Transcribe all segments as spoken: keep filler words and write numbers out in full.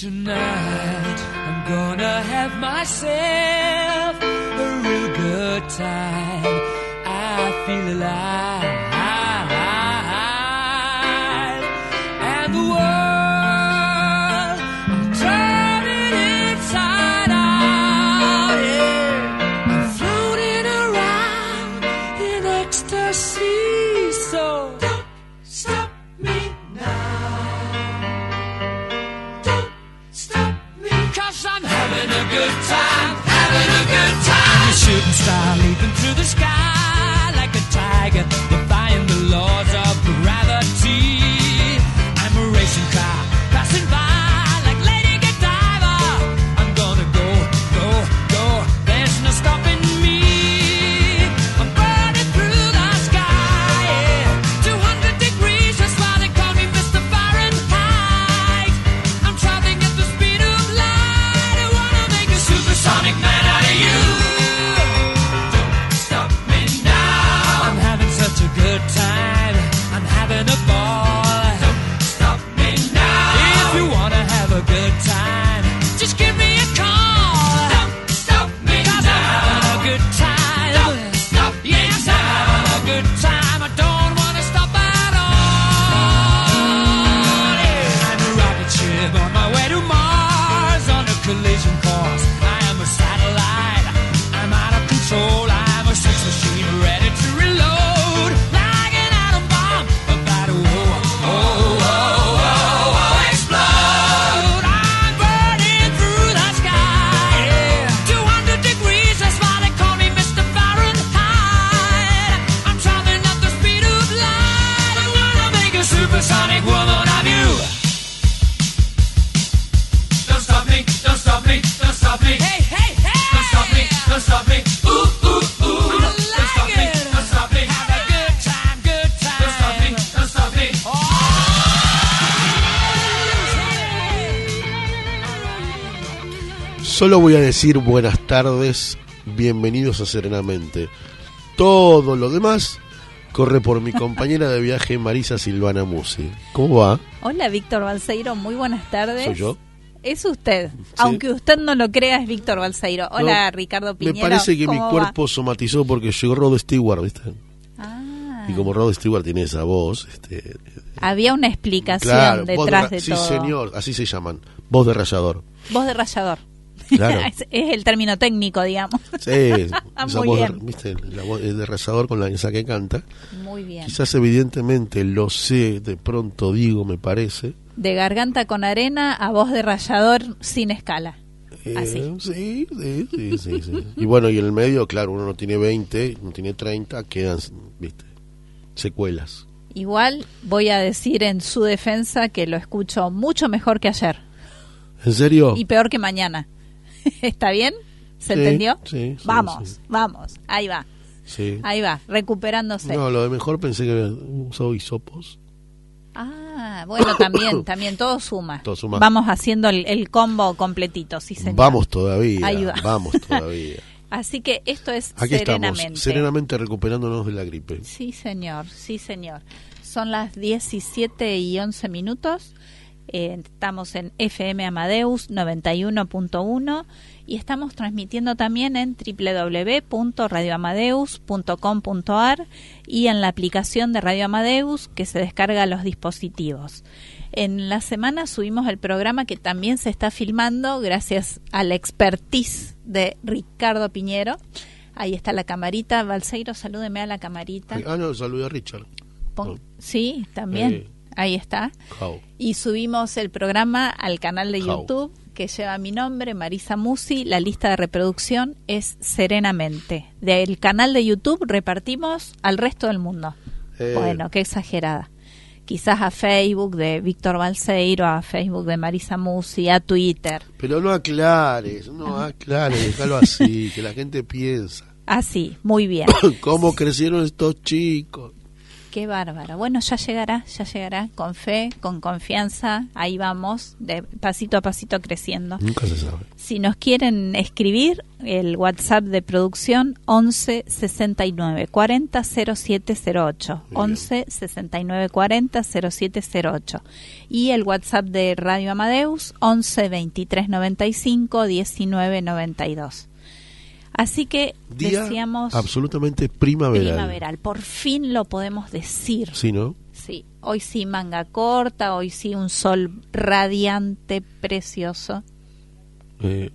Tonight I'm gonna have myself a real good time. I feel alive, and the world I'm turning inside out. Yeah, I'm floating around in ecstasy. So don't stop me now. I'm having a good time, having a good time. A shooting star leaping through the sky like a tiger, defying the laws of gravity. I'm a racing car passing by like Lady Godiva. I'm gonna go, go, go. There's no stopping me. I'm burning through the sky, yeah. two hundred degrees, that's why they call me Mister Fahrenheit. I'm traveling at the speed of light. Supersonic man out of you. Don't stop me now. I'm having such a good time. I'm having a ball. Don't stop me now. If you wanna have a good time, just give me a call. Don't stop me now. 'Cause I'm having a good time. Don't stop me yes, now. I'm having a good time. I don't wanna stop at all. Yeah. I'm a rocket ship on my way to Mars on a collision course. A satellite, I'm out of control. I'm a sex machine ready to reload, like an atom bomb about to oh, oh, oh, oh, oh, explode. I'm burning through the sky, yeah. two hundred degrees, that's why they call me Mister Fahrenheit. I'm traveling at the speed of light. I'm gonna make a supersonic woman of you. Don't stop me, don't stop me, don't stop me. Hey, hey, hey! Don't stop me, don't stop me. Ooh, ooh, ooh. I like don't stop it. me, don't stop me. Have a good time, good time. Don't stop me, don't stop me. Oh. Solo voy a decir buenas tardes, bienvenidos a Serenamente. Todo lo demás corre por mi compañera de viaje Marisa Silvana Musi. ¿Cómo va? Hola, Víctor Balseiro, muy buenas tardes. ¿Soy yo? Es usted, ¿Sí? Aunque usted no lo crea, es Víctor Balseiro. Hola, No, Ricardo Piñero. Me parece que mi ¿cómo cuerpo va? somatizó porque llegó Rod Stewart, ¿viste? Ah. Y como Rod Stewart tiene esa voz, este, había una explicación claro, detrás de, de sí, todo. Sí, señor, así se llaman, voz de rallador. Voz de rallador. Claro. es, es el término técnico, digamos. Sí, esa Muy voz, bien. De, ¿viste? La voz de rallador con la esa que canta. Muy bien. Quizás evidentemente lo sé, de pronto digo, me parece. De garganta con arena a voz de rallador sin escala. Eh, Así. Sí, sí, sí, sí, sí. Y bueno, y en el medio, claro, uno no tiene veinte, no tiene treinta, quedan, viste, secuelas. Igual voy a decir en su defensa que lo escucho mucho mejor que ayer. ¿En serio? Y peor que mañana. ¿Está bien? ¿Se Sí, entendió? sí, sí, vamos, sí. vamos. Ahí va. Sí. Ahí va, recuperándose. No, lo de mejor pensé que había usado hisopos. Ah, bueno, también, también, todo suma. Todo suma. Vamos haciendo el, el combo completito, sí señor. Vamos todavía, Ahí va. vamos todavía. Así que esto es Aquí serenamente. estamos, serenamente recuperándonos de la gripe. Sí señor, sí señor. Son las diecisiete y once minutos. Eh, estamos en F M Amadeus noventa y uno punto uno y estamos transmitiendo también en doble u doble u doble u punto radio amadeus punto com punto a r y en la aplicación de Radio Amadeus que se descarga a los dispositivos. En la semana subimos el programa que también se está filmando gracias a la expertise de Ricardo Piñero. Ahí está la camarita. Balseiro, salúdeme a la camarita. Ah, no, saludé a Richard. Pon- No. Sí, también. Eh. Ahí está. How. Y subimos el programa al canal de How. YouTube que lleva mi nombre, Marisa Musi. La lista de reproducción es Serenamente. Del canal de YouTube repartimos al resto del mundo. Eh. Bueno, qué exagerada. Quizás a Facebook de Víctor Balseiro, a Facebook de Marisa Musi, a Twitter. Pero no aclares, no aclares, déjalo así, que la gente piensa. Así, muy bien. ¿Cómo crecieron estos chicos? Qué bárbaro. Bueno, ya llegará, ya llegará, con fe, con confianza, ahí vamos, de pasito a pasito creciendo. Nunca se sabe. Si nos quieren escribir, el WhatsApp de producción once sesenta y nueve cuarenta cero siete cero ocho, once sesenta y nueve cuarenta cero siete cero ocho, y el WhatsApp de Radio Amadeus once veintitrés noventa y cinco diecinueve noventa y dos. Así que Día decíamos absolutamente primaveral. primaveral, por fin lo podemos decir. Sí, ¿no? Sí, hoy sí manga corta, hoy sí un sol radiante, precioso. Eh,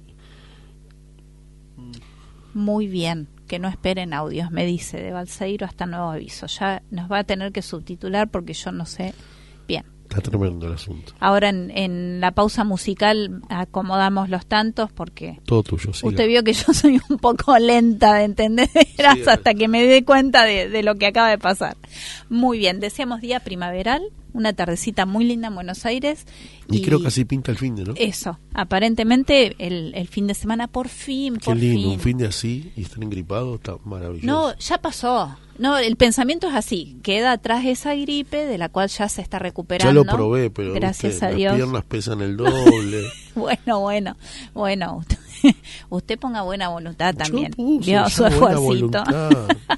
Muy bien, que no esperen audios, me dice de Balseiro hasta nuevo aviso. Ya nos va a tener que subtitular porque yo no sé bien. está tremendo el asunto. Ahora en, en la pausa musical acomodamos los tantos porque Todo tuyo, sí. usted vio que yo soy un poco lenta de entender Sí, hasta que me dé cuenta de, de lo que acaba de pasar. Muy bien, decíamos día primaveral, una tardecita muy linda en Buenos Aires. Y, y creo que así pinta el fin de, ¿no? Eso, aparentemente el, el fin de semana por fin, Qué por lindo, fin. un fin de así y estar engripados, está maravilloso. No, ya pasó. No, el pensamiento es así, queda atrás esa gripe de la cual ya se está recuperando. Ya lo probé, pero gracias viste, a Dios. las piernas pesan el doble. Bueno, bueno, bueno, usted, usted ponga buena voluntad también. Yo puse Dio ya su buena esfuercito. voluntad.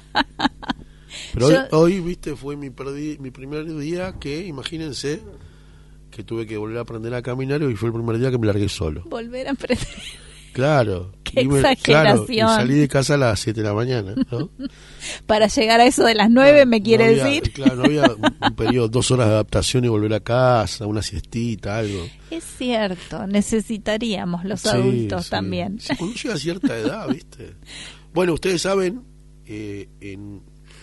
Pero Yo- hoy, hoy, viste, fue mi, perdi- mi primer día que, imagínense, que tuve que volver a aprender a caminar y fue el primer día que me largué solo. Volver a emprender. Claro. Qué y me- claro, y exageración. salí de casa a las siete de la mañana, ¿no? Para llegar a eso de las nueve, me quiere No había- decir. Claro, no había un, un periodo, dos horas de adaptación y volver a casa, una siestita, algo. Es cierto, necesitaríamos los Sí, adultos sí. también. Sí, cuando llega a cierta edad, ¿viste? Bueno, ustedes saben, eh, en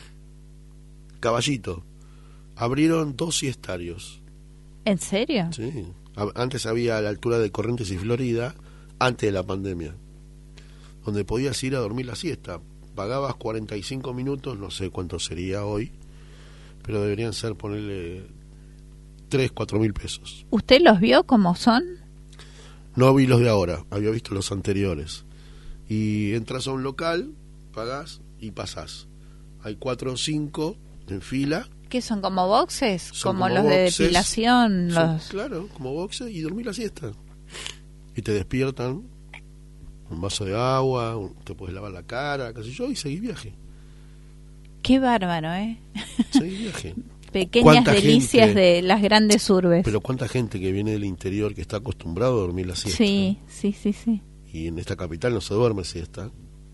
Caballito abrieron dos siestarios. ¿En serio? Sí. A- Antes había a la altura de Corrientes y Florida, antes de la pandemia, donde podías ir a dormir la siesta. Pagabas cuarenta y cinco minutos, no sé cuánto sería hoy, pero deberían ser, ponerle tres, cuatro mil pesos. ¿Usted los vio como son? No vi los de ahora, había visto los anteriores. Y entras a un local, pagás y pasás. Hay cuatro o cinco en fila. ¿Qué son como boxes? Son Como, como los de boxes. depilación. Son, los claro, como boxe y dormir la siesta. Y te despiertan un vaso de agua, un- te puedes lavar la cara, qué sé yo, y seguís viaje. Qué bárbaro, ¿eh? Seguís viaje. Pequeñas ¿Cuánta delicias gente? de las grandes urbes. Pero cuánta gente que viene del interior que está acostumbrado a dormir la siesta. Sí, sí, sí, sí. Y en esta capital no se duerme siesta.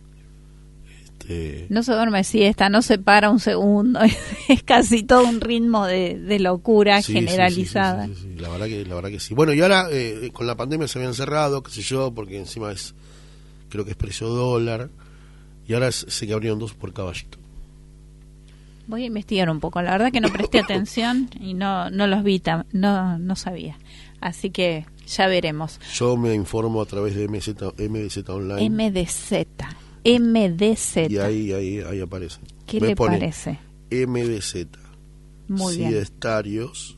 Este, No se duerme siesta, no se para un segundo. Es casi todo un ritmo de, de locura sí, sí, generalizada. sí, sí, sí, sí, La verdad que, la verdad que sí. Bueno, y ahora eh, con la pandemia se habían cerrado, qué sé yo, porque encima es, creo que es precio dólar. Y ahora es- sé que abrieron dos por Caballito. Voy a investigar un poco. La verdad que no presté atención y no, no los vi, tam- no, no sabía. Así que ya veremos. Yo me informo a través de M Z, M D Z Online. M D Z. M D Z. Y ahí, ahí, ahí aparece. ¿Qué Me le pone parece? M D Z. Muy bien. Siestarios.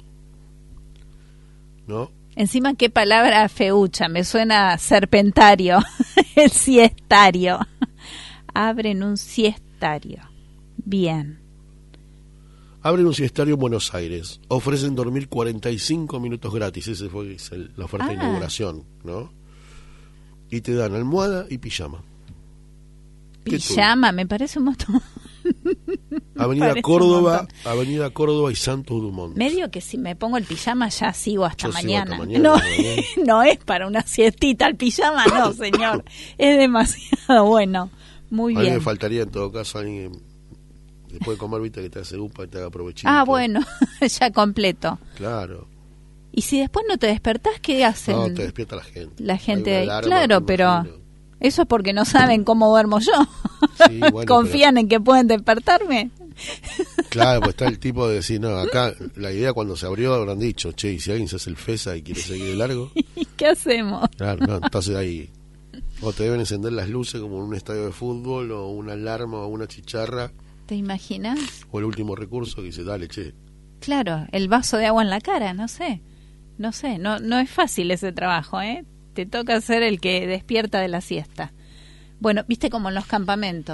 ¿No? Encima, qué palabra feucha. Me suena serpentario. El siestario. Abren un siestario. Bien. Abren un siestario en Buenos Aires. Ofrecen dormir cuarenta y cinco minutos gratis. Esa fue es el- la oferta de Ah. inauguración, ¿no? Y te dan almohada y pijama. ¿Qué tú? Pijama, me parece un montón. Avenida Parece un Córdoba, montón. Avenida Córdoba y Santos Dumont. Medio que si me pongo el pijama ya sigo hasta Yo sigo mañana. hasta mañana, no, mañana. no es para una siestita el pijama, no, señor. Es demasiado bueno. Muy A mí me bien. faltaría en todo caso alguien que después de comer, viste, que te hace upa y te haga provechito. Ah, bueno, ya completo. Claro. Y si después no te despertás, ¿qué hacen? No, te despierta la gente. La gente Hay ahí. una alarma, Claro, me pero imagino. eso es porque no saben cómo duermo yo. Sí, bueno, ¿Confían en que pueden despertarme? Claro, pues está el tipo de decir, no, acá la idea cuando se abrió habrán dicho, che, y si alguien se hace el FESA y quiere seguir de largo, ¿Y qué hacemos? claro, no, entonces ahí, o te deben encender las luces como en un estadio de fútbol, o una alarma, o una chicharra, ¿Te imaginas? o el último recurso que dice, dale, che, Claro, el vaso de agua en la cara, no sé. No sé, no, no es fácil ese trabajo, ¿eh? Te toca ser el que despierta de la siesta. Bueno, viste como en los campamentos.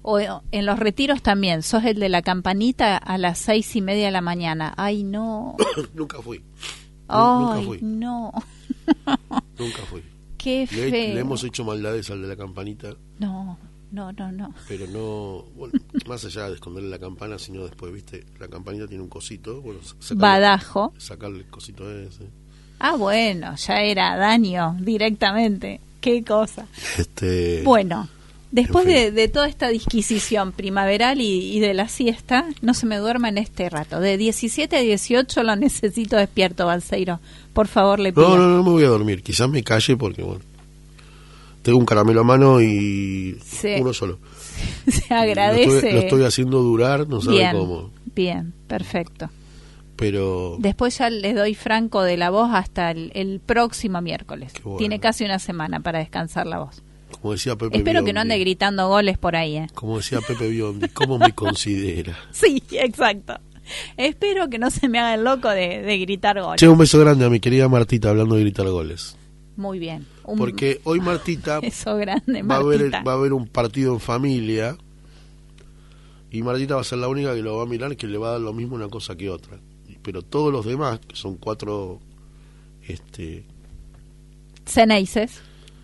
O en los retiros también, sos el de la campanita a las seis y media de la mañana. Ay, no. Nunca fui. Ay, Nunca fui. no. Nunca fui. Qué Le, feo. le hemos hecho maldades al de la campanita, No, no, no, no. pero no, bueno, más allá de esconderle la campana, sino después, viste, la campanita tiene un cosito, bueno, sacarle, Badajo. sacarle el cosito ese. Ah, bueno, ya era daño directamente. Qué cosa. Este, Bueno, después en fin. de, de toda esta disquisición primaveral y, y de la siesta, no se me duerma en este rato. De diecisiete a dieciocho lo necesito despierto, Balseiro. Por favor, le pido. No, no, no me voy a dormir, quizás me calle porque, bueno, tengo un caramelo a mano y Sí. uno solo. Se Lo agradece. estoy, lo estoy haciendo durar, no sabe bien, cómo, bien, perfecto. pero Después ya le doy franco de la voz hasta el, el próximo miércoles. Qué bueno. Tiene casi una semana para descansar la voz. como decía Pepe Espero Biondi, que no ande gritando goles por ahí, ¿eh? como decía Pepe Biondi, ¿cómo me considera? Sí, exacto. Espero que no se me haga el loco de, de gritar goles. Che, un beso grande a mi querida Martita hablando de gritar goles. Muy bien. Un Porque hoy Martita beso grande, va a, haber, Martita. va a haber un partido en familia y Martita va a ser la única que lo va a mirar, que le va a dar lo mismo una cosa que otra. Pero todos los demás, que son cuatro este Ceneices.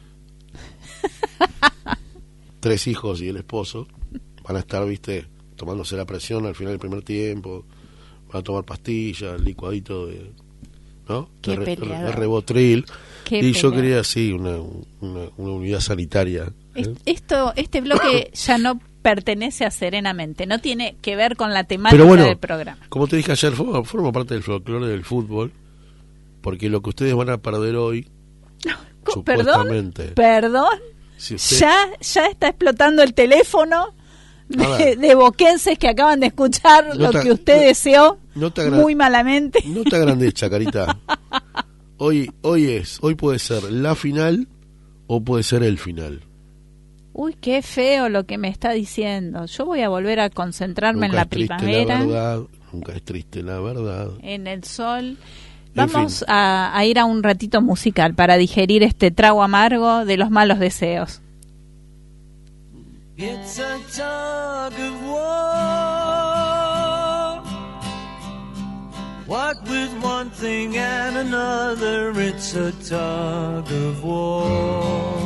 tres hijos y el esposo, van a estar, viste, tomándose la presión al final del primer tiempo, van a tomar pastillas, licuadito de, ¿no? Qué de, re- peleador. de Rebotril. Qué Y yo peleador. quería, sí, una, una, una unidad sanitaria. ¿eh? Es- Esto, este bloque ya no pertenece a Serenamente, no tiene que ver con la temática Pero bueno, del programa. como te dije ayer, forma, forma parte del folclore del fútbol, porque lo que ustedes van a perder hoy, Co- Perdón, supuestamente, perdón, si usted- ya, ya está explotando el teléfono A de, ver. de boquenses que acaban de escuchar No lo te- que usted no- deseó no te agra- muy malamente. No te agrandes, Chacarita. Hoy, hoy es, hoy puede ser la final o puede ser el final. Uy, qué feo lo que me está diciendo. Yo voy a volver a concentrarme Nunca en la es triste primavera, la verdad, nunca es triste la verdad. en el sol. En Vamos fin. a, a ir a un ratito musical para digerir este trago amargo de los malos deseos. It's a tug of war. What with one thing and another, it's a tug of war.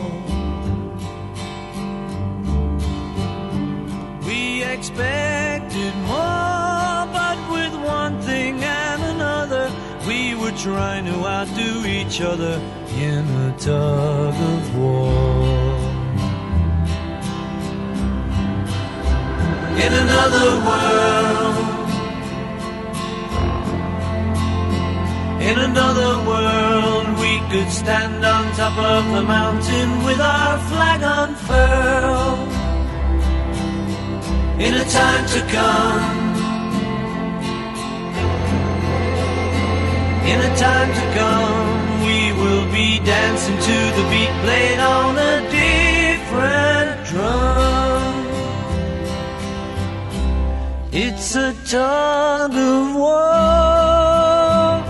We expected more, but with one thing and another, we were trying to outdo each other in a tug of war. In another world, in another world, we could stand on top of the mountain with our flag unfurled. In a time to come, in a time to come, we will be dancing to the beat played on a different drum. It's a tug of war.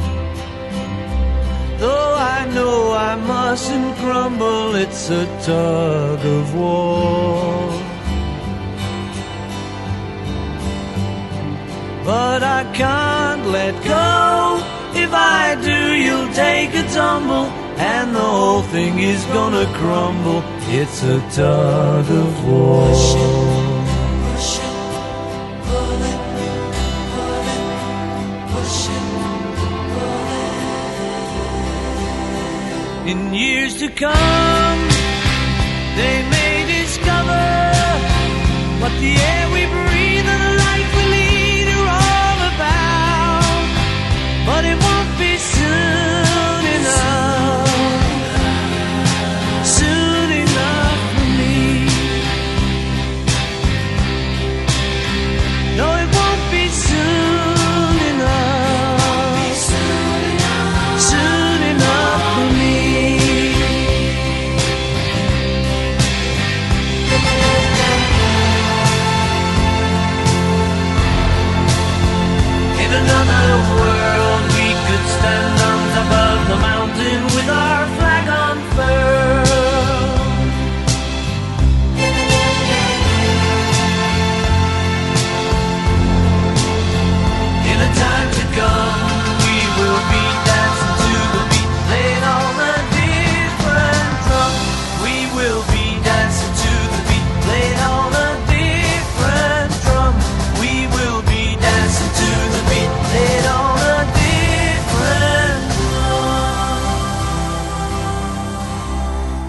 Though I know I mustn't grumble, it's a tug of war. But I can't let go. If I do, you'll take a tumble, and the whole thing is gonna crumble. It's a tug of war. In years to come, they may discover what the air we breathe and the life we lead are all about. But it won't be soon enough, soon enough for me. No, it won't be soon enough, soon enough for me.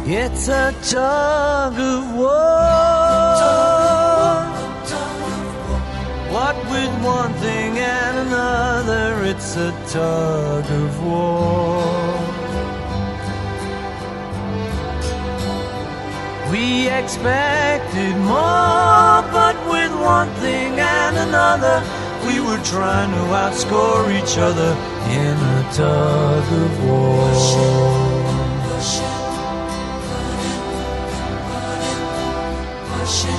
It's a tug of war. What with one thing and another, it's a tug of war. We expected more, but with one thing and another, we were trying to outscore each other in a tug of war. Push it, put it, put it, push it,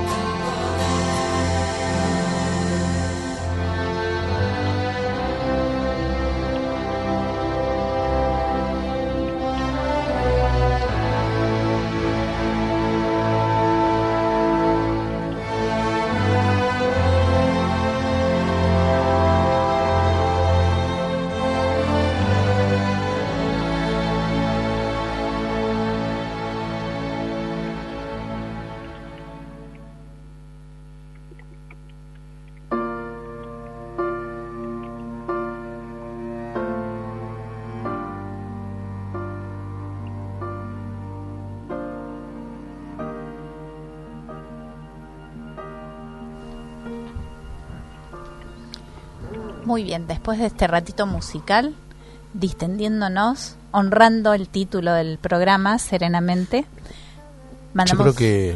Muy bien, después de este ratito musical, distendiéndonos, honrando el título del programa, Serenamente, mandamos... Yo creo que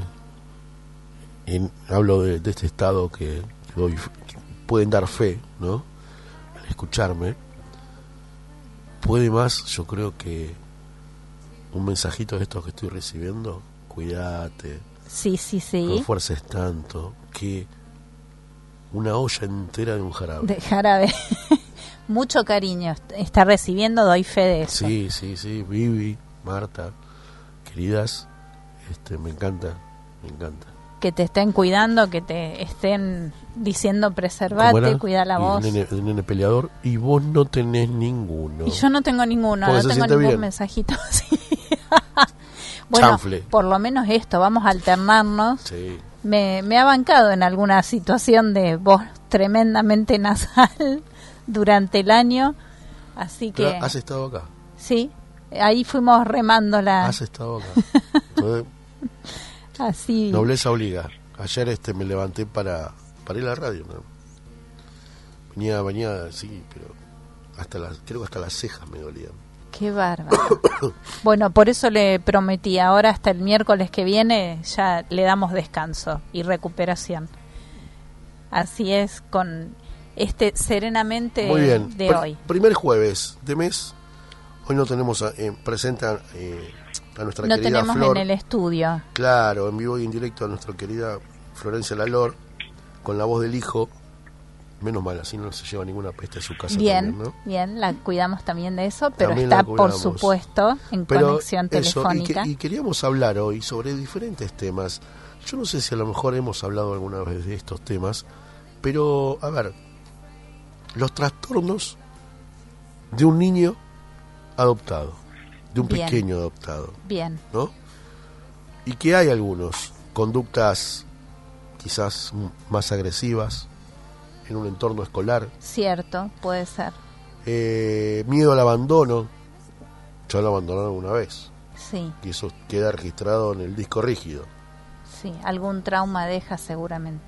en, hablo de, de este estado que, que doy, que pueden dar fe, ¿no? Al escucharme, puede más, yo creo que un mensajito de estos que estoy recibiendo, cuídate, sí, sí, sí. no esfuerces tanto, que una olla entera de un jarabe. De jarabe. Mucho cariño está recibiendo, doy fe de eso. Sí, sí, sí, Vivi, Marta, queridas, este, me encanta, me encanta. Que te estén cuidando, que te estén diciendo preservate, cuida la voz. El nene, el nene peleador, y vos no tenés ninguno. Y yo no tengo ninguno, no tengo ningún bien. mensajito así. Bueno, Chanfle. Por lo menos esto, vamos a alternarnos. Sí. Me, me ha bancado en alguna situación de voz tremendamente nasal durante el año, así que... Pero ¿has estado acá? Sí, ahí fuimos remando la... ¿Has estado acá? Entonces, así... Nobleza obliga. Ayer este me levanté para, para ir a la radio, ¿no? Venía, venía, sí, pero hasta las, creo que hasta las cejas me dolían. Qué bárbaro. Bueno, por eso le prometí, ahora hasta el miércoles que viene ya le damos descanso y recuperación. Así es con este Serenamente Muy bien. de Pr- hoy. Primer jueves de mes. Hoy no tenemos a, eh, presenta eh, a nuestra no querida tenemos Flor. En el estudio. Claro, en vivo y en directo a nuestra querida Florencia Lalor con la voz del hijo. Menos mal, así no se lleva ninguna peste a su casa. Bien, también, ¿no? bien, la cuidamos también de eso, pero También está por supuesto en pero conexión eso, telefónica. Y, que, y queríamos hablar hoy sobre diferentes temas. Yo no sé si a lo mejor hemos hablado alguna vez de estos temas, pero a ver, los trastornos de un niño adoptado, de un bien. pequeño adoptado. Bien. ¿No? Y que hay algunos, conductas quizás más agresivas en un entorno escolar. Cierto, puede ser. Eh, miedo al abandono. Ya lo abandonaron una vez. Sí. Y eso queda registrado en el disco rígido. Sí, algún trauma deja seguramente.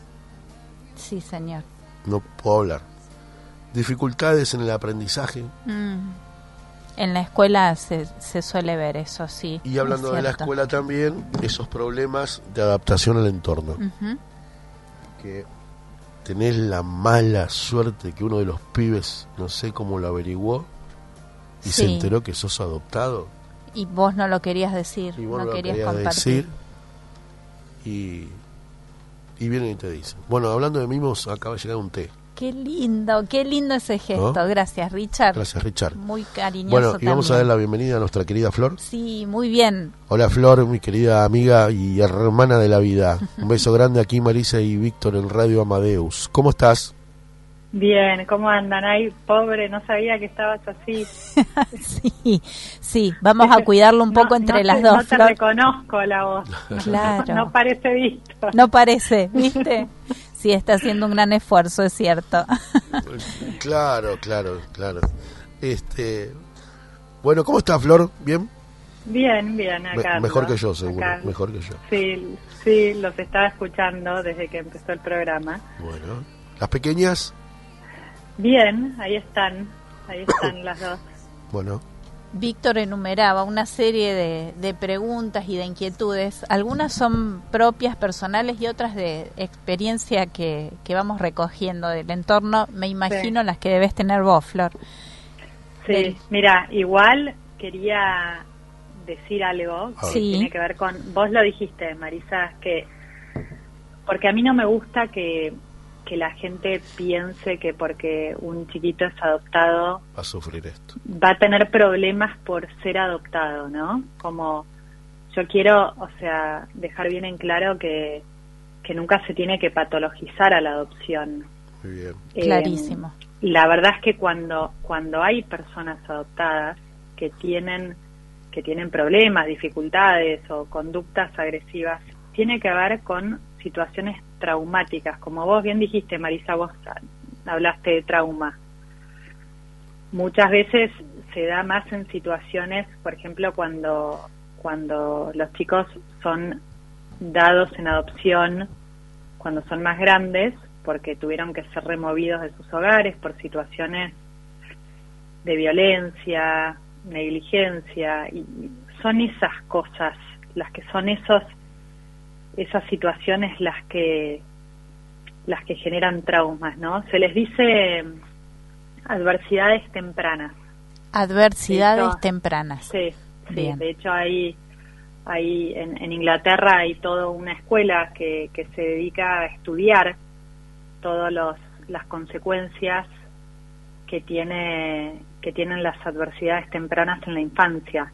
Sí, señor. No puedo hablar. Dificultades en el aprendizaje. Mm. En la escuela se, se suele ver eso, sí. Y hablando de la escuela también, esos problemas de adaptación al entorno. Uh-huh. Que tenés la mala suerte que uno de los pibes, no sé cómo lo averiguó, y sí. se enteró que sos adoptado. Y vos no lo querías decir, y vos no lo querías querías compartir. Decir, y, y vienen y te dicen. Bueno, hablando de mimos, acaba de llegar un té. Qué lindo, qué lindo ese gesto. ¿No? Gracias, Richard. Gracias, Richard. Muy cariñoso. Bueno, y también. vamos a dar la bienvenida a nuestra querida Flor. Sí, muy bien. Hola, Flor, mi querida amiga y hermana de la vida. Un beso grande aquí, Marisa y Víctor en Radio Amadeus. ¿Cómo estás? Bien, ¿cómo andan? Ay, pobre, no sabía que estabas así. Sí, sí, vamos a cuidarlo un poco no, entre no las te, dos. No te Flor. reconozco la voz. Claro. No parece visto. No parece, ¿viste? Sí, está haciendo un gran esfuerzo, es cierto. Claro, claro, claro. Este, bueno, ¿cómo está, Flor? ¿Bien? Bien, bien, acá. Me- mejor ando, que yo, seguro, acá. mejor que yo. Sí, sí, los estaba escuchando desde que empezó el programa. Bueno, las pequeñas, Bien, ahí están, ahí están las dos. bueno, Víctor enumeraba una serie de, de preguntas y de inquietudes. Algunas son propias, personales, y otras de experiencia que, que vamos recogiendo del entorno. Me imagino Sí. las que debes tener vos, Flor. Sí, Del- mira, igual quería decir algo que Sí. tiene que ver con, vos lo dijiste, Marisa, que porque a mí no me gusta que, que la gente piense que porque un chiquito es adoptado va a sufrir esto. va a tener problemas por ser adoptado, ¿no? Como yo quiero, o sea, dejar bien en claro que, que nunca se tiene que patologizar a la adopción. Muy bien. Eh, Clarísimo. la verdad es que cuando cuando hay personas adoptadas que tienen que tienen problemas, dificultades o conductas agresivas, tiene que ver con situaciones traumáticas, como vos bien dijiste, Marisa, vos hablaste de trauma. Muchas veces se da más en situaciones, por ejemplo, cuando cuando los chicos son dados en adopción, cuando son más grandes, porque tuvieron que ser removidos de sus hogares por situaciones de violencia, negligencia, y son esas cosas, las que son esos esas situaciones las que las que generan traumas, ¿no? Se les dice adversidades tempranas. Adversidades De hecho, tempranas. Sí, sí. Bien. De hecho hay hay en, en Inglaterra hay toda una escuela que, que se dedica a estudiar todos los las consecuencias que tiene que tienen las adversidades tempranas en la infancia.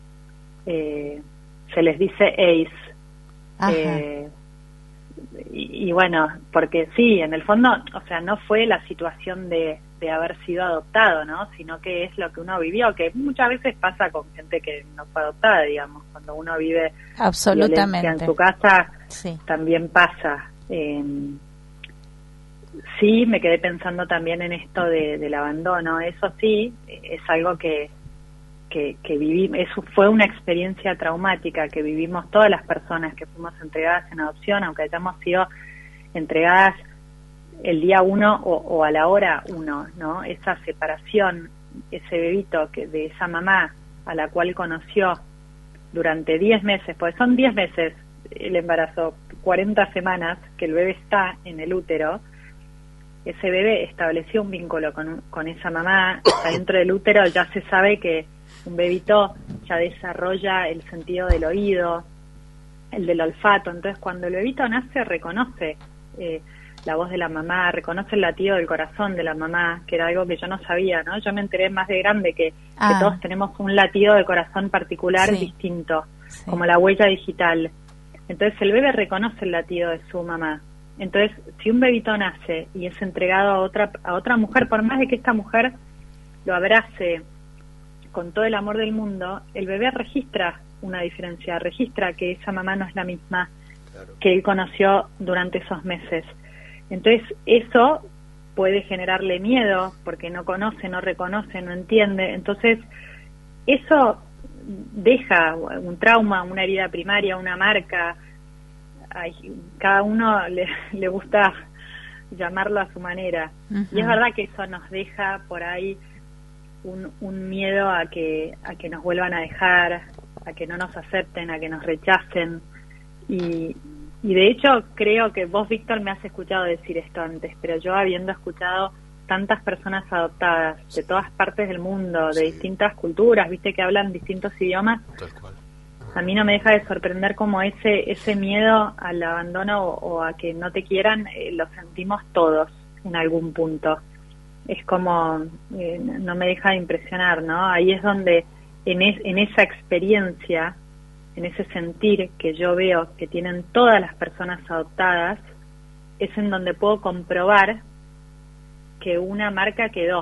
Eh, se les dice A C E. Ajá. Eh, y, y bueno, porque sí, en el fondo, o sea, no fue la situación de, de haber sido adoptado, ¿no? Sino que es lo que uno vivió, que muchas veces pasa con gente que no fue adoptada, digamos, cuando uno vive Absolutamente. violencia en su casa, Sí. también pasa. Eh, sí, me quedé pensando también en esto de, del abandono. Eso sí, es algo que que, que viví, eso fue una experiencia traumática que vivimos todas las personas que fuimos entregadas en adopción, aunque hayamos sido entregadas el día uno o, o a la hora uno, ¿no? Esa separación, ese bebito que de esa mamá a la cual conoció durante diez meses, pues son diez meses el embarazo, cuarenta semanas que el bebé está en el útero. Ese bebé estableció un vínculo con, con esa mamá, adentro del útero ya se sabe que un bebito ya desarrolla el sentido del oído, el del olfato, entonces cuando el bebito nace reconoce eh, la voz de la mamá, reconoce el latido del corazón de la mamá, que era algo que yo no sabía, ¿no? Yo me enteré más de grande que, Ah. que todos tenemos un latido de corazón particular Sí. distinto, Sí. como la huella digital. Entonces el bebé reconoce el latido de su mamá. Entonces, si un bebito nace y es entregado a otra a otra mujer, por más de que esta mujer lo abrace con todo el amor del mundo, el bebé registra una diferencia, registra que esa mamá no es la misma Claro. que él conoció durante esos meses. Entonces, eso puede generarle miedo porque no conoce, no reconoce, no entiende. Entonces, eso deja un trauma, una herida primaria, una marca. Ay, cada uno le, le gusta llamarlo a su manera. Ujú. Y es verdad que eso nos deja por ahí un, un miedo a que a que nos vuelvan a dejar, a que no nos acepten, a que nos rechacen. Y, y de hecho creo que vos, Víctor, me has escuchado decir esto antes, pero yo habiendo escuchado tantas personas adoptadas de todas partes del mundo, de Sí. distintas culturas, viste que hablan distintos idiomas, Tal cual. a mí no me deja de sorprender cómo ese ese miedo al abandono o, o a que no te quieran, eh, lo sentimos todos en algún punto. Es como, eh, no me deja de impresionar, ¿no? Ahí es donde, en, es, en esa experiencia, en ese sentir que yo veo que tienen todas las personas adoptadas, es en donde puedo comprobar que una marca quedó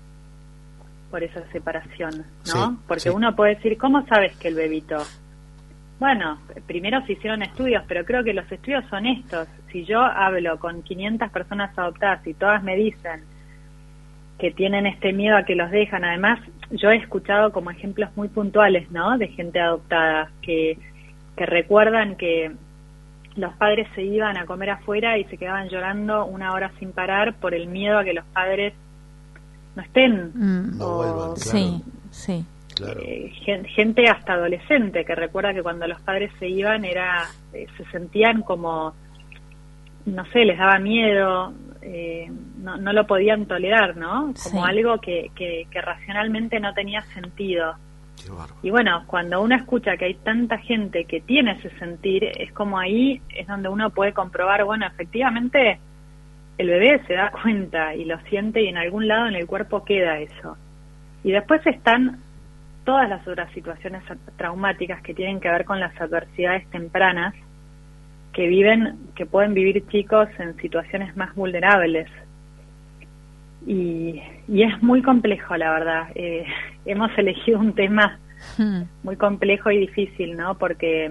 por esa separación, ¿no? Sí, Porque sí. uno puede decir, ¿cómo sabes que el bebito? Bueno, primero se hicieron estudios, pero creo que los estudios son estos. Si yo hablo con quinientas personas adoptadas y todas me dicen que tienen este miedo a que los dejan, además yo he escuchado como ejemplos muy puntuales, ¿no? De gente adoptada que, que recuerdan que los padres se iban a comer afuera y se quedaban llorando una hora sin parar por el miedo a que los padres no estén. Mm. No o, vuelvan, claro. Sí, sí. Claro. eh, gen- gente hasta adolescente que recuerda que cuando los padres se iban era eh, se sentían como, no sé, les daba miedo, eh, no, no lo podían tolerar, ¿no? Como Sí. algo que, que, que racionalmente no tenía sentido. Qué bárbaro. Y bueno, cuando uno escucha que hay tanta gente que tiene ese sentir, es como ahí es donde uno puede comprobar, bueno, efectivamente el bebé se da cuenta y lo siente y en algún lado en el cuerpo queda eso. Y después están todas las otras situaciones traumáticas que tienen que ver con las adversidades tempranas que viven, que pueden vivir chicos en situaciones más vulnerables. Y, y es muy complejo, la verdad. Eh, hemos elegido un tema Mm. muy complejo y difícil, ¿no? Porque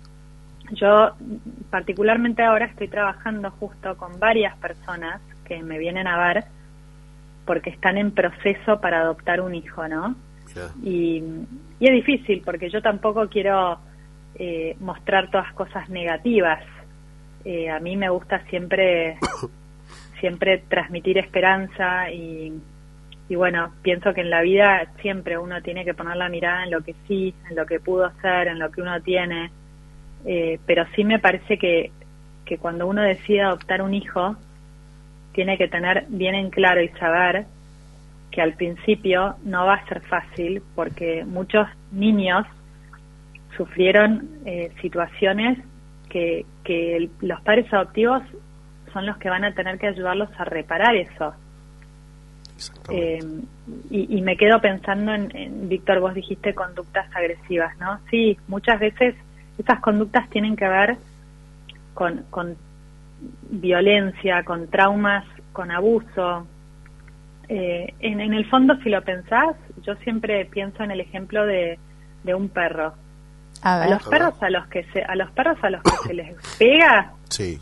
yo particularmente ahora estoy trabajando justo con varias personas que me vienen a ver porque están en proceso para adoptar un hijo, ¿no? Mirá. Y, y es difícil porque yo tampoco quiero eh, mostrar todas cosas negativas. Eh, a mí me gusta siempre siempre transmitir esperanza y, y bueno, pienso que en la vida siempre uno tiene que poner la mirada en lo que sí, en lo que pudo ser, en lo que uno tiene, eh, pero sí me parece que, que cuando uno decide adoptar un hijo tiene que tener bien en claro y saber que al principio no va a ser fácil porque muchos niños sufrieron eh, situaciones que, que el, los padres adoptivos son los que van a tener que ayudarlos a reparar eso. Exactamente. Eh, y, y me quedo pensando en, en, Víctor, vos dijiste conductas agresivas, ¿no? Sí, muchas veces esas conductas tienen que ver con, con violencia, con traumas, con abuso. Eh, en, en el fondo, si lo pensás, yo siempre pienso en el ejemplo de, de un perro. A A ver. los perros a los que se, a los perros a los que se les pega, Sí,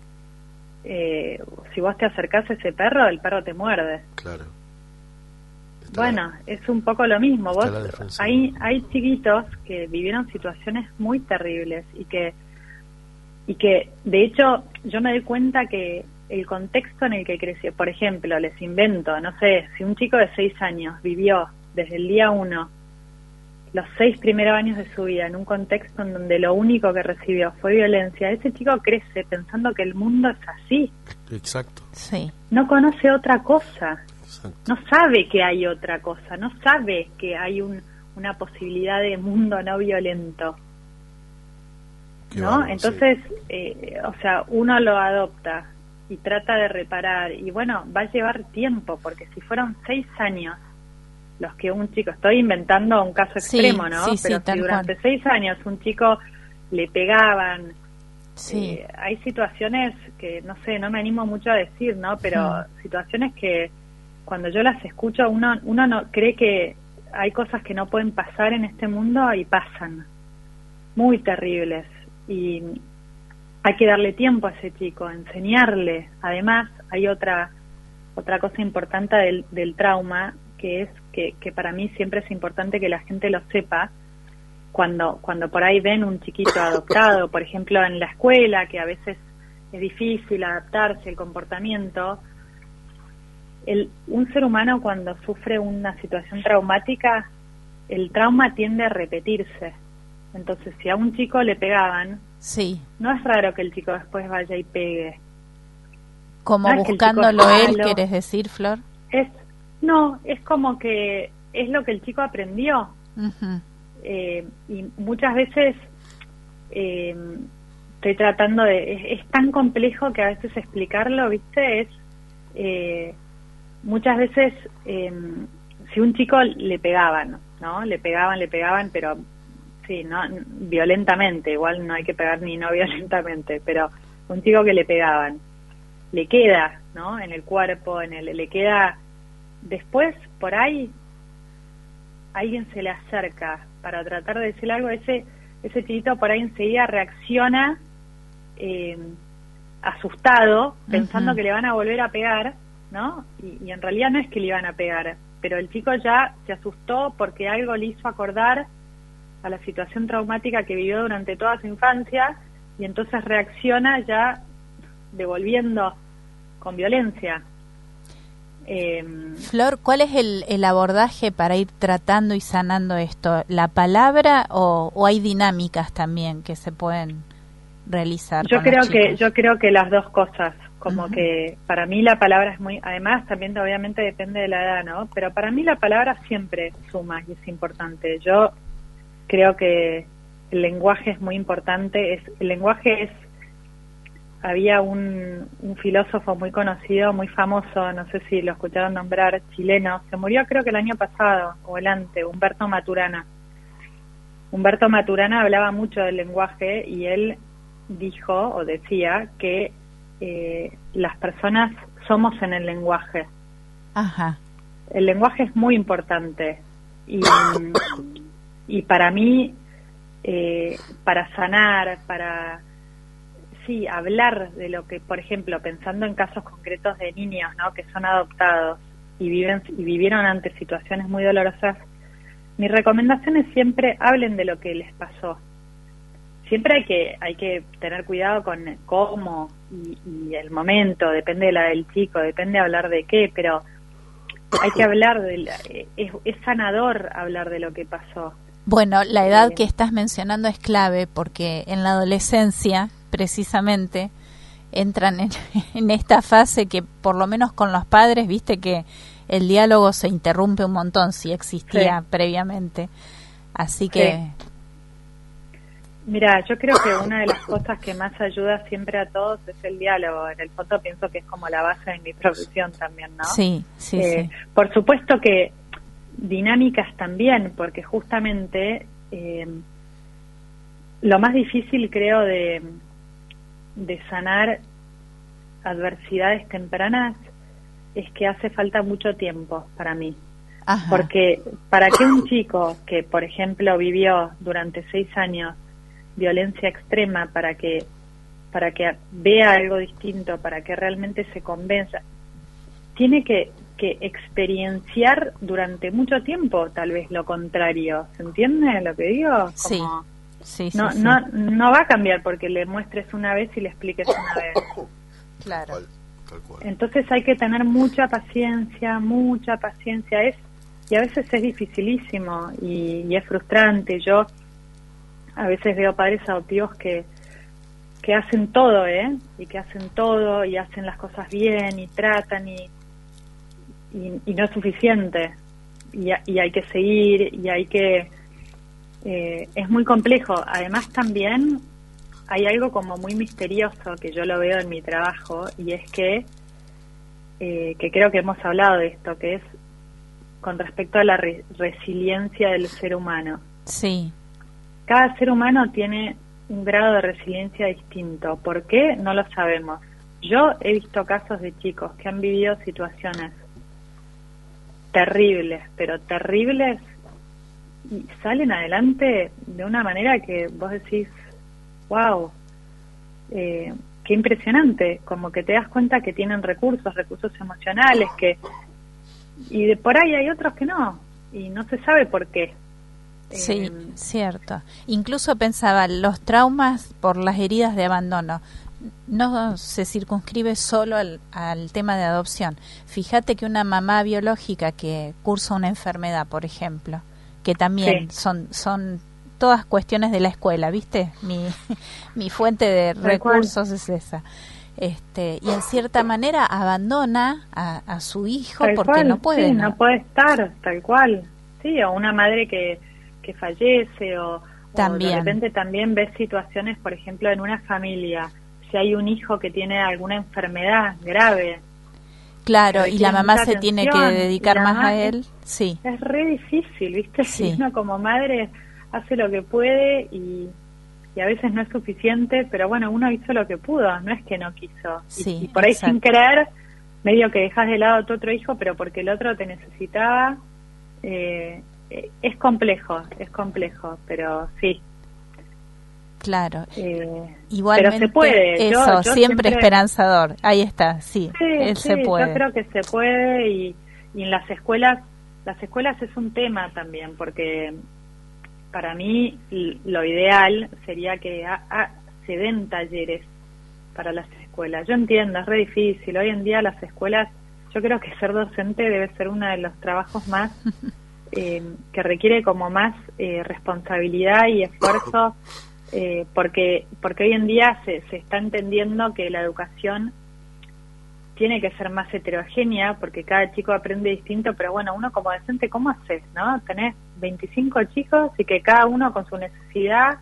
eh, si vos te acercás a ese perro, el perro te muerde. claro. Está Bueno, es un poco lo mismo. está Vos, la defensa. hay, hay chiquitos que vivieron situaciones muy terribles y que, y que, de hecho, yo me doy cuenta que el contexto en el que creció, por ejemplo, les invento, no sé, si un chico de seis años vivió desde el día uno los seis primeros años de su vida en un contexto en donde lo único que recibió fue violencia, ese chico crece pensando que el mundo es así, Exacto, Sí. no conoce otra cosa. exacto. No sabe que hay otra cosa, no sabe que hay un, una posibilidad de mundo no violento, Qué ¿no? bárbaro, Entonces, eh, o sea, uno lo adopta y trata de reparar, y bueno, va a llevar tiempo, porque si fueron seis años los que un chico, estoy inventando un caso Sí, extremo, ¿no? sí, sí, Pero tal si durante cual. seis años un chico le pegaban, Sí. eh, hay situaciones que, no sé, no me animo mucho a decir, ¿no? Pero Mm. situaciones que cuando yo las escucho, uno uno no cree que hay cosas que no pueden pasar en este mundo y pasan, muy terribles. Y hay que darle tiempo a ese chico, enseñarle. Además, hay otra otra cosa importante del, del trauma, que es que, que para mí siempre es importante que la gente lo sepa, cuando cuando por ahí ven un chiquito adoptado, por ejemplo en la escuela, que a veces es difícil adaptarse al comportamiento. El, un ser humano cuando sufre una situación traumática, el trauma tiende a repetirse. Entonces, si a un chico le pegaban, Sí. no es raro que el chico después vaya y pegue. Como No es que el chico buscándolo es él, malo. ¿quieres decir, Flor? Es no, es como que es lo que el chico aprendió. Ujú. Eh, y muchas veces eh, estoy tratando de... Es, es tan complejo que a veces explicarlo, ¿viste? Es... Eh, muchas veces, eh, si un chico le pegaban, ¿no? Le pegaban, le pegaban, pero sí, no violentamente, igual no hay que pegar ni no violentamente, pero un chico que le pegaban, le queda, ¿no? En el cuerpo, en el, le queda... Después, por ahí, alguien se le acerca para tratar de decir algo, ese ese chiquito por ahí enseguida reacciona eh, asustado, pensando Ujú. que le van a volver a pegar, ¿no? Y, y en realidad no es que le iban a pegar, pero el chico ya se asustó porque algo le hizo acordar a la situación traumática que vivió durante toda su infancia y entonces reacciona ya devolviendo con violencia. Eh, Flor, ¿cuál es el, el abordaje para ir tratando y sanando esto? ¿La palabra o, o hay dinámicas también que se pueden realizar? Yo con creo los que chicos? yo creo que las dos cosas, como Uh-huh. que para mí la palabra es muy, además también obviamente depende de la edad, ¿no? Pero para mí la palabra siempre suma y es importante. Yo creo que el lenguaje es muy importante. Es el lenguaje es había un, un filósofo muy conocido, muy famoso, no sé si lo escucharon nombrar, chileno, se murió creo que el año pasado o el ante, Humberto Maturana. Humberto Maturana hablaba mucho del lenguaje y él dijo o decía que eh, las personas somos en el lenguaje. Ajá. El lenguaje es muy importante y, y para mí, eh, para sanar, para sí, hablar de lo que, por ejemplo, pensando en casos concretos de niños, ¿no? Que son adoptados y viven y vivieron ante situaciones muy dolorosas, mi recomendación es siempre hablen de lo que les pasó. Siempre hay que hay que tener cuidado con cómo y, y el momento, depende de la del chico, depende de hablar de qué, pero hay que hablar de la, es, es sanador hablar de lo que pasó. Bueno, la edad Eh, que estás mencionando es clave porque en la adolescencia, precisamente, entran en, en esta fase que por lo menos con los padres, viste que el diálogo se interrumpe un montón si existía Sí. previamente. Así que... Sí. Mira, yo creo que una de las cosas que más ayuda siempre a todos es el diálogo. En el fondo pienso que es como la base de mi profesión también, ¿no? Sí, sí, Eh, sí. por supuesto que dinámicas también, porque justamente eh, lo más difícil creo de, de sanar adversidades tempranas es que hace falta mucho tiempo para mí. Ajá. Porque para que un chico que, por ejemplo, vivió durante seis años violencia extrema, para que para que vea algo distinto, para que realmente se convenza, tiene que, que experienciar durante mucho tiempo tal vez lo contrario. ¿Se entiende lo que digo? Como, Sí, sí, sí, no, sí. no, no va a cambiar porque le muestres una vez y le expliques una vez. Claro. Tal, tal cual. Entonces hay que tener mucha paciencia, mucha paciencia. Es y a veces es dificilísimo y, y es frustrante. Yo a veces veo padres adoptivos que que hacen todo, ¿eh? Y que hacen todo y hacen las cosas bien y tratan y y, y no es suficiente. Y, y hay que seguir y hay que... Eh, es muy complejo. Además también hay algo como muy misterioso que yo lo veo en mi trabajo y es que, eh, que creo que hemos hablado de esto, que es con respecto a la re- resiliencia del ser humano. Sí. Cada ser humano tiene un grado de resiliencia distinto. ¿Por qué? No lo sabemos. Yo he visto casos de chicos que han vivido situaciones terribles, pero terribles, y salen adelante de una manera que vos decís, wow, eh, qué impresionante, como que te das cuenta que tienen recursos, recursos emocionales, que y de por ahí hay otros que no, y no se sabe por qué. Sí, Eh, cierto. Incluso pensaba, los traumas por las heridas de abandono no se circunscribe solo al, al tema de adopción. Fíjate que una mamá biológica que cursa una enfermedad, por ejemplo, que también Sí. son son todas cuestiones de la escuela, ¿viste? Mi, mi fuente de Tal recursos es esa. Este, y en cierta manera abandona a, a su hijo Tal porque cual, no puede. sí, ¿no? no puede estar, tal cual. Sí, o una madre que, que fallece, o, También. o de repente también ves situaciones, por ejemplo, en una familia, si hay un hijo que tiene alguna enfermedad grave. Claro, que y la requiere mamá mucha se tiene que atención, dedicar y la más mamá a es- él. Sí, Es re difícil, ¿viste? Sí. Y uno como madre hace lo que puede y, y a veces no es suficiente, pero bueno, uno hizo lo que pudo, no es que no quiso. Y- Sí, y, por ahí exacto. sin querer, medio que dejas de lado a tu otro hijo, pero porque el otro te necesitaba. Eh, eh, es complejo, es complejo, pero sí. claro. Eh, Igualmente, pero se puede. Yo- eso, yo siempre, esperanzador. Ahí está, sí, Sí, él sí, se puede. yo creo que se puede y, y en las escuelas las escuelas es un tema también, porque para mí lo ideal sería que a, a, se den talleres para las escuelas. Yo entiendo, es re difícil. Hoy en día las escuelas, yo creo que ser docente debe ser uno de los trabajos más eh, que requiere como más eh, responsabilidad y esfuerzo, eh, porque porque hoy en día se, se está entendiendo que la educación tiene que ser más heterogénea, porque cada chico aprende distinto, pero bueno, uno como docente, ¿cómo haces, no? Tenés veinticinco chicos y que cada uno con su necesidad.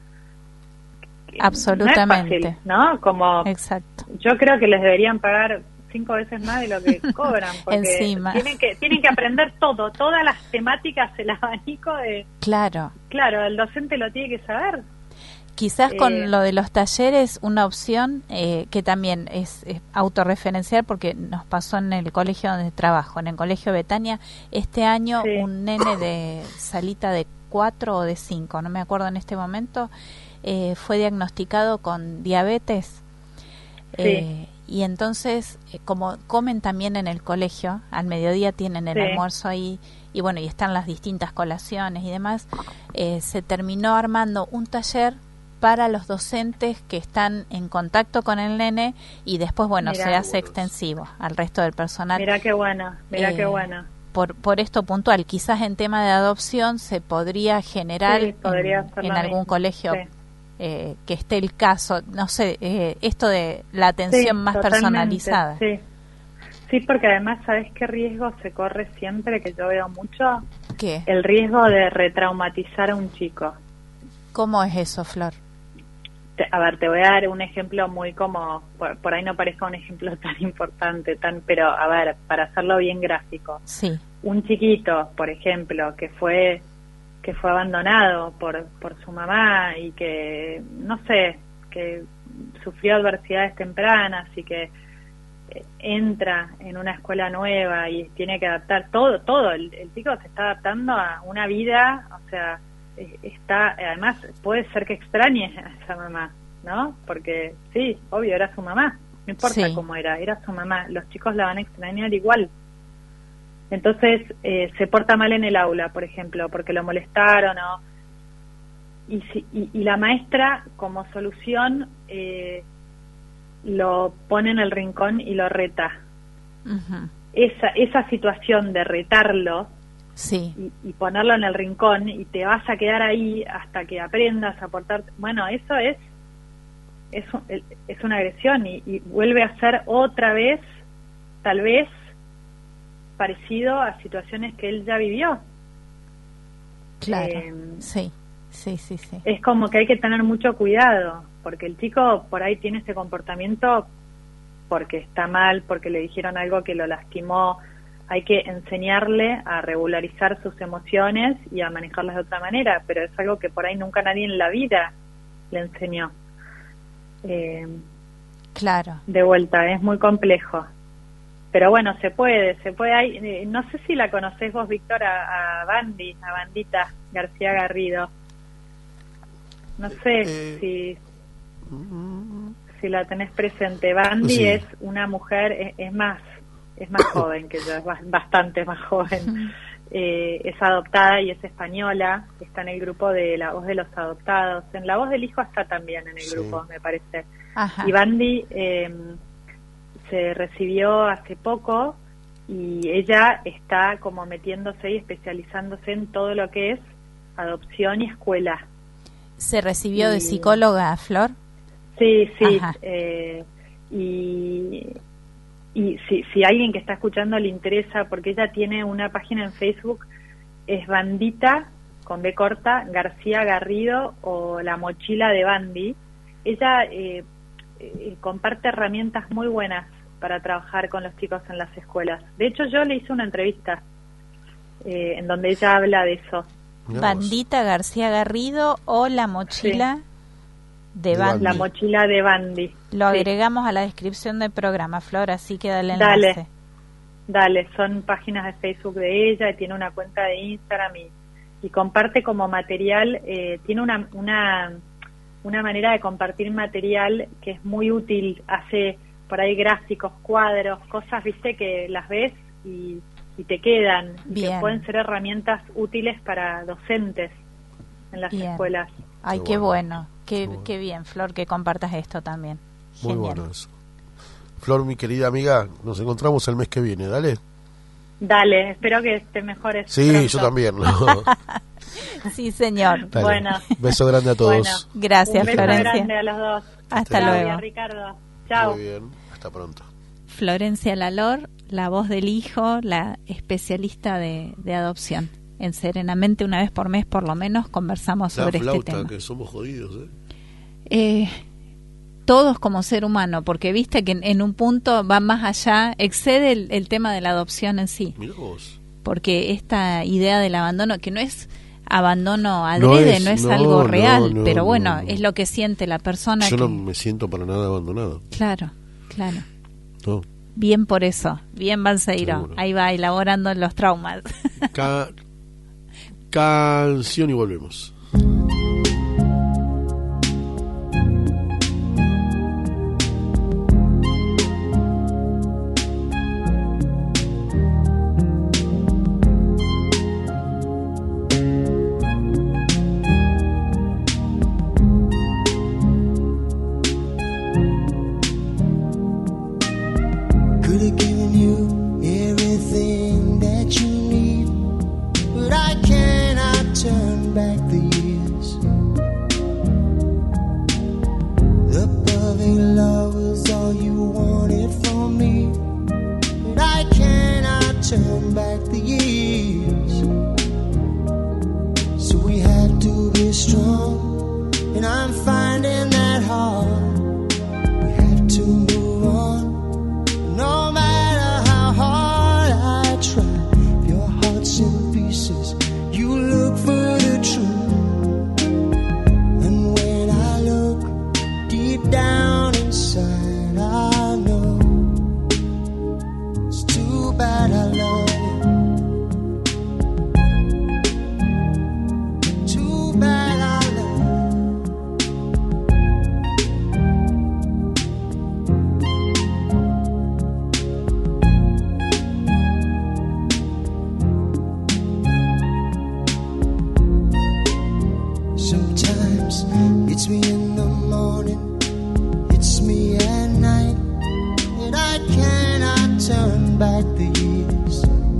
Absolutamente. No es fácil, ¿no? Como, exacto. Yo creo que les deberían pagar cinco veces más de lo que cobran, porque Encima. tienen que tienen que aprender todo, todas las temáticas, el abanico de... Claro. Claro, el docente lo tiene que saber. Quizás Eh, con lo de los talleres, una opción eh, que también es, es autorreferencial, porque nos pasó en el colegio donde trabajo, en el colegio Betania, este año sí. un nene de salita de cuatro o de cinco, no me acuerdo en este momento, eh, fue diagnosticado con diabetes. Sí. Eh, y entonces, eh, como comen también en el colegio, al mediodía tienen el sí. almuerzo ahí, y bueno, y están las distintas colaciones y demás, eh, se terminó armando un taller para los docentes que están en contacto con el nene, y después, bueno, Mirá. se hace extensivo al resto del personal. Mirá qué bueno, mirá eh, qué bueno. Por, por esto puntual, quizás en tema de adopción se podría generar Sí, podría en, ser en lo algún mismo. colegio Sí. eh, que esté el caso, no sé, eh, esto de la atención Sí, más totalmente, personalizada. Sí. Sí, porque además, ¿sabes qué riesgo se corre siempre, que yo veo mucho? ¿Qué? El riesgo de retraumatizar a un chico. ¿Cómo es eso, Flor? Te- a ver, te voy a dar un ejemplo muy como, por, por ahí no parezca un ejemplo tan importante, tan, pero a ver, para hacerlo bien gráfico. Sí. Un chiquito, por ejemplo, que fue que fue abandonado por por su mamá y que, no sé, que sufrió adversidades tempranas y que entra en una escuela nueva y tiene que adaptar todo, todo, el, el chico se está adaptando a una vida, o sea, está, además puede ser que extrañe a esa mamá, ¿no? Porque sí, obvio, era su mamá, no importa Sí. cómo era, era su mamá, los chicos la van a extrañar igual. Entonces, eh, se porta mal en el aula, por ejemplo, porque lo molestaron, o y, si, y, y la maestra, como solución, eh, lo pone en el rincón y lo reta. Uh-huh. Esa esa situación de retarlo Sí. y, y ponerlo en el rincón y te vas a quedar ahí hasta que aprendas a portar, bueno, eso es es, un, es una agresión y, y vuelve a ser otra vez, tal vez, parecido a situaciones que él ya vivió. Claro. Eh, sí. Sí, sí, sí. Es como que hay que tener mucho cuidado, porque el chico por ahí tiene ese comportamiento porque está mal, porque le dijeron algo que lo lastimó. Hay que enseñarle a regularizar sus emociones y a manejarlas de otra manera, pero es algo que por ahí nunca nadie en la vida le enseñó. Eh, Claro. de vuelta, es muy complejo. Pero bueno, se puede, se puede. Hay, eh, no sé si la conocés vos, Víctor, a, a Bandy, a Bandita García Garrido. No sé Eh, si si la tenés presente. Bandy sí. es una mujer, es, es más es más joven que yo, es ba- bastante más joven. Eh, es adoptada y es española, está en el grupo de La Voz de los Adoptados. En La Voz del Hijo está también en el Sí. grupo, me parece. Ajá. Y Bandy eh, se recibió hace poco y ella está como metiéndose y especializándose en todo lo que es adopción y escuela. ¿Se recibió de y- psicóloga, Flor? Sí, sí. Ajá. Eh, y y si, si alguien que está escuchando le interesa, porque ella tiene una página en Facebook, es Bandita, con B corta, García Garrido o La Mochila de Bandy. Ella eh, eh, comparte herramientas muy buenas para trabajar con los chicos en las escuelas. De hecho, yo le hice una entrevista eh, en donde ella habla de eso. Mirá vos. Bandita García Garrido o La Mochila de De Bandy. La Mochila de Bandy. Lo Sí. agregamos a la descripción del programa, Flor, así queda el Dale. enlace. Dale, son páginas de Facebook de ella, y tiene una cuenta de Instagram y, y comparte como material, eh, tiene una, una, una manera de compartir material que es muy útil, hace por ahí gráficos, cuadros, cosas, viste, que las ves y, y te quedan, y Bien. que pueden ser herramientas útiles para docentes en las Bien. escuelas. Ay, Qué qué bueno. bueno, qué, Qué bueno. qué bien, Flor, que compartas esto también. Muy Genial. bueno eso. Flor, mi querida amiga, nos encontramos el mes que viene, dale. Dale, espero que te mejores Sí, pronto. yo también. ¿no? Sí, señor. Dale. Bueno. Beso grande a todos. Bueno, Gracias, un beso Florencia. grande a los dos. Hasta Claudia, luego. Ricardo. Chao. Muy bien, hasta pronto. Florencia Lalor, la voz del hijo, la especialista de, de adopción. En Serenamente, una vez por mes, por lo menos, conversamos La sobre este flauta, tema. que somos jodidos, ¿eh? Eh, todos como ser humano, porque viste que en, en un punto va más allá, excede el, el tema de la adopción en sí. Mirá vos. Porque esta idea del abandono, que no es abandono adrede, no es, No es- no, algo no, real, no, pero no, bueno, no. es lo que siente la persona. Yo que... no me siento para nada abandonado. Claro, claro. No. Bien por eso, bien Balseiro. Seguro. Ahí va elaborando los traumas. Ca- canción y volvemos. Could have given you everything that you need, but I cannot turn back the years. The perfect love was all you wanted from me, but I cannot turn back the years. So we have to be strong, and I'm finding that hard. We have to move on. No matter how hard I try, if your heart's in pieces, you look for the truth. And when I look deep down inside, I know it's too bad I love you. Too bad I love you. Sometimes it's me in the morning, it's me at night, and I cannot turn back the years.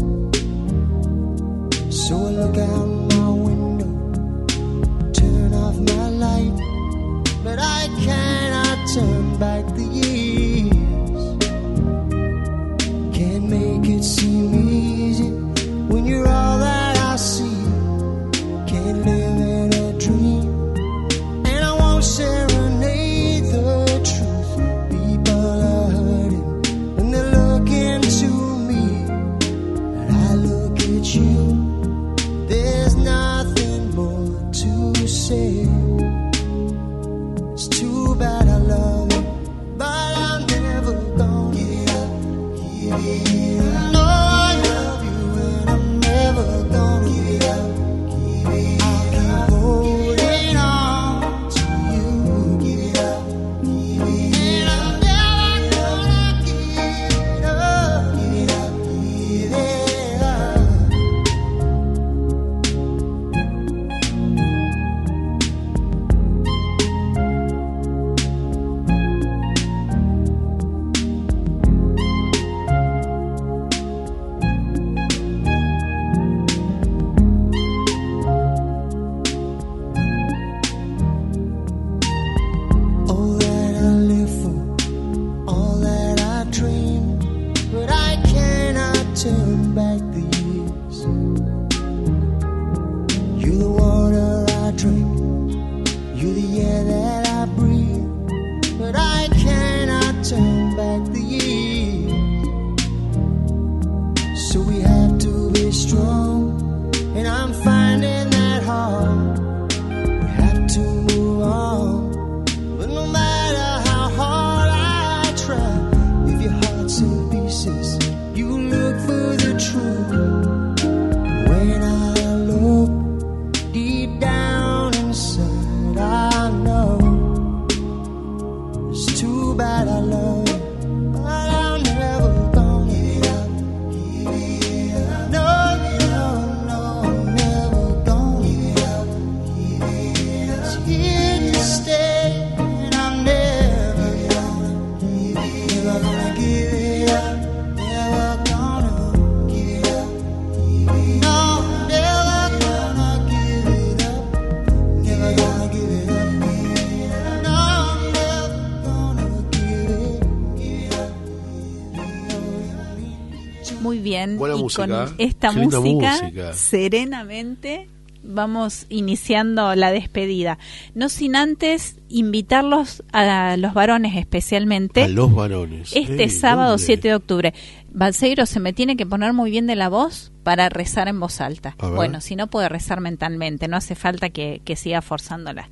So I look out my window, turn off my light, but I cannot turn back the years. Can't make it seem easy when you're all that I see. Can't live in a dream, and I won't serenade the truth. People are hurting, and they're looking to me, and I look at you. There's nothing more to say. It's too bad I love you, but I'm never gonna give up, give it up. No, I love you, and I'm never gonna give it up. I'll keep holding on to you. Give it up, give it up. And I'm never gonna give it up. Give it up, give it up. All that I live for, all that I dream, but I cannot turn back the years. You're the water I drink, you're the air that I breathe, but I cannot turn back the years. So we have to be strong, and I'm finding that hard. We have to move on. But no matter how hard I try, if your heart's in pieces, you look for the truth. When I look deep down inside, I know bien. Buena y música, con esta qué linda música, música. serenamente, vamos iniciando la despedida. No sin antes invitarlos a los varones especialmente. A los varones. Este Ey, sábado ¿dónde? siete de octubre. Balseiro, se me tiene que poner muy bien de la voz para rezar en voz alta. A ver. Bueno, si no puede rezar mentalmente, no hace falta que, que siga forzándola.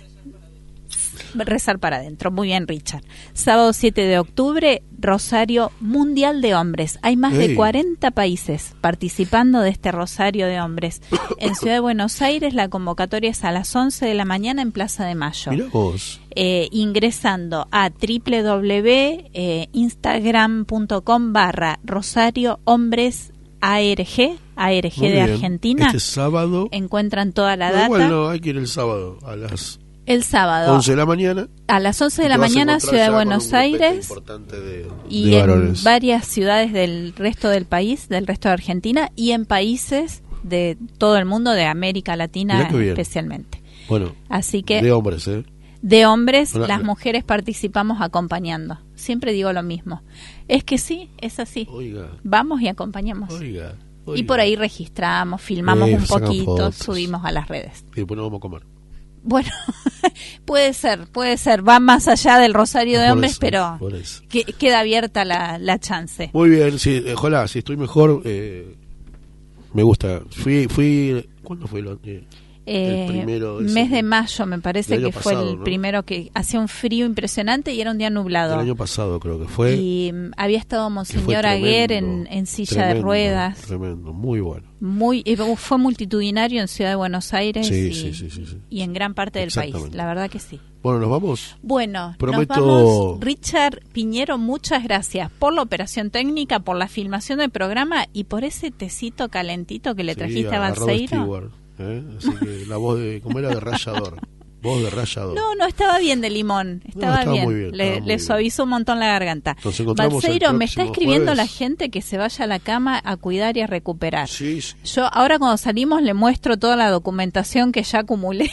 Rezar para adentro. Muy bien, Richard. Sábado siete de octubre, Rosario Mundial de Hombres. Hay más Ey. de cuarenta países participando de este Rosario de Hombres. En Ciudad de Buenos Aires la convocatoria es a las once de la mañana en Plaza de Mayo. Mirá vos. Eh, ingresando a doble u doble u doble u punto instagram punto com barra Rosario Hombres A R G, A R G Muy de bien. Argentina. Este sábado. Encuentran toda la No, data. igual no, hay que ir el sábado a las El sábado once de la mañana. a las once de Te la vas a mañana, encontrar Ciudad de ya con Buenos un grupete Aires importante de, y de en varones. varias ciudades del resto del país, del resto de Argentina y en países de todo el mundo, de América Latina Mirá qué bien. especialmente. Bueno, Así que de hombres, ¿eh? de hombres, Hola, las hola. mujeres participamos acompañando. Siempre digo lo mismo. Es que sí, es así. Oiga, Vamos y acompañamos. oiga. Y oiga. por ahí registramos, filmamos Eh, un sacan poquito, fotos. subimos a las redes. Y después nos vamos a comer. Bueno, puede ser, puede ser. Va más allá del Rosario de Por Hombres, eso, pero por eso. que- queda abierta la, la chance. Muy bien, sí, eh, ojalá, si estoy mejor, eh, me gusta. Fui, fui, ¿cuándo fue lo que? Eh, el primero ese mes de que- mayo me parece del que año fue pasado, el ¿no? primero, que hacía un frío impresionante y era un día nublado. El año pasado creo que fue. Y mm, había estado que fue Monseñor Aguer en, tremendo, en silla de tremendo, ruedas. Tremendo, muy bueno. Muy y fue multitudinario en Ciudad de Buenos Aires Sí, y, sí, sí, sí, sí. y en gran parte del país. Exactamente. La verdad que sí. Bueno, nos vamos. Bueno, Prometo- nos vamos. Richard Piñero, muchas gracias por la operación técnica, por la filmación del programa y por ese tecito calentito que le Sí, trajiste a Rod Balseiro. Stewart, ¿eh? Así que la voz de, ¿cómo era? De rallador. Voz de rallador. No, no, estaba bien de limón, estaba, estaba bien. muy bien, le, estaba muy le bien. suavizó un montón la garganta. Nos encontramos el Balseiro, me está próximo escribiendo jueves. la gente que se vaya a la cama a cuidar y a recuperar. Sí, sí. Yo ahora cuando salimos le muestro toda la documentación que ya acumulé.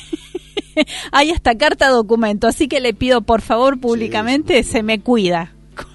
Hay hasta carta documento, así que le pido por favor públicamente, sí. se me cuida.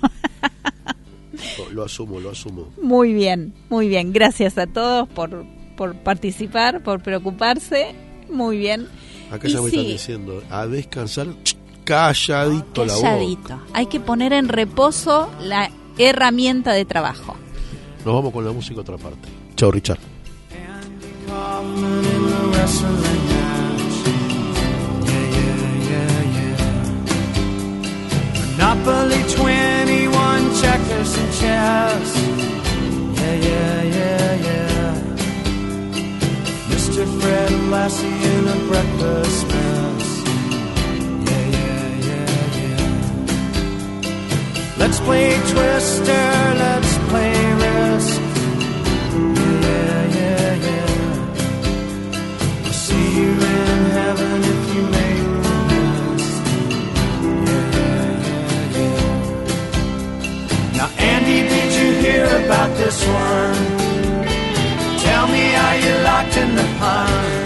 Lo, lo asumo, lo asumo. Muy bien, muy bien. Gracias a todos por, por participar, por preocuparse. Muy bien. Acá Y ya me sí, están diciendo, a descansar, calladito la boca. calladito. Hay que poner en reposo la herramienta de trabajo. Nos vamos con la música a otra parte. Chao, Richard. Kaufman in the wrestling match. Yeah, yeah, yeah, yeah. Monopoly twenty-one, checkers and chess. Yeah, yeah, yeah, yeah. Mister Fred Lassie in a breakfast mess. Yeah, yeah, yeah, yeah. Let's play Twister, let's play Risk. Yeah, yeah, yeah. I'll see you in heaven if you make the list. Yeah, yeah, yeah, yeah. Now, Andy, did you hear about this one? Tell me, are you locked in the punch?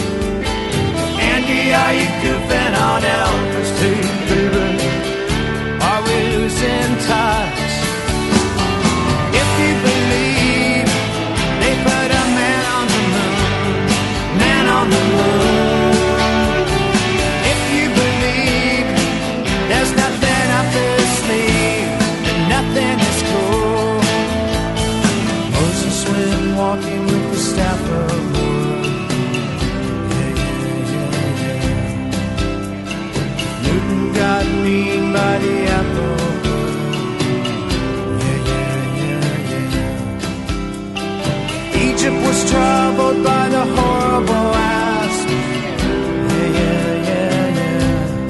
Andy, are you goofing on Elvis too, baby? Are we losing touch? If you believe they put a man on the moon, man on the moon. If you believe there's nothing up his sleeve, and nothing is cool. Moses went walking with the staff of wood. Yeah, yeah, yeah, yeah. Newton got mean by the apple. Yeah, yeah, yeah, yeah. Egypt was troubled by the horrible asp. Yeah, yeah, yeah, yeah.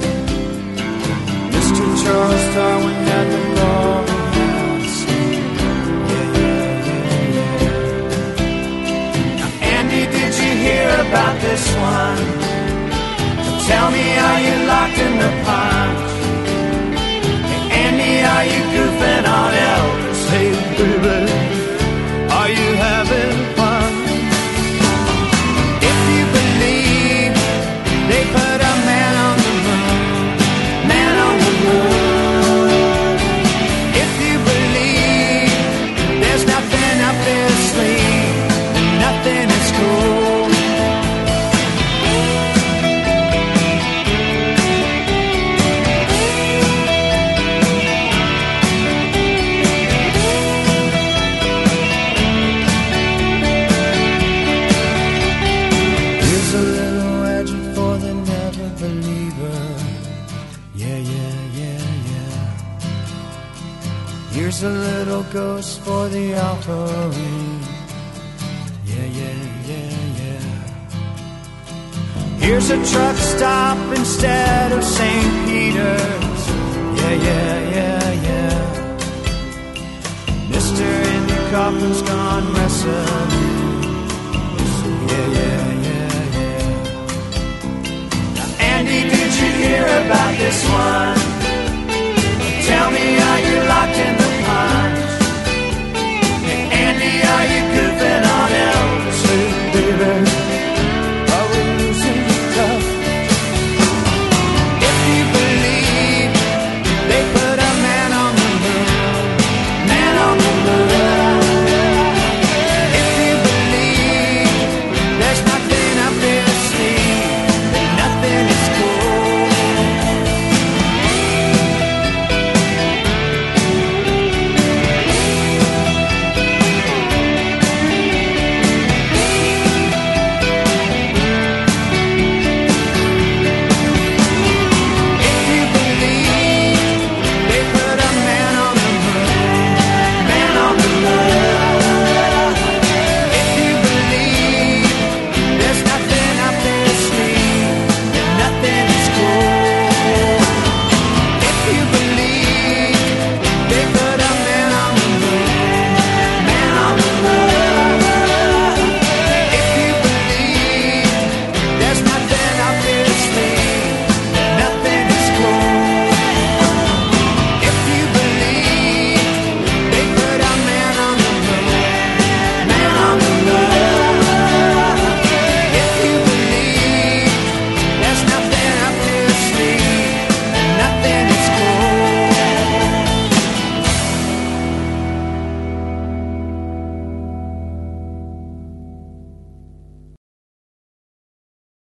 Mister Charles Darwin had the golden mask. Yeah, yeah, yeah, yeah. Now, Andy, did you hear about this one? Tell me, are you locked in the punch? over. Yeah, yeah, yeah, yeah. Here's a little ghost for the offering. Yeah, yeah, yeah, yeah. Here's a truck stop instead of Saint Peter's. Yeah, yeah, yeah, yeah. Mister in the coffin's gone wrestling. Yeah, yeah, yeah, yeah. Now, Andy, did you hear about this one?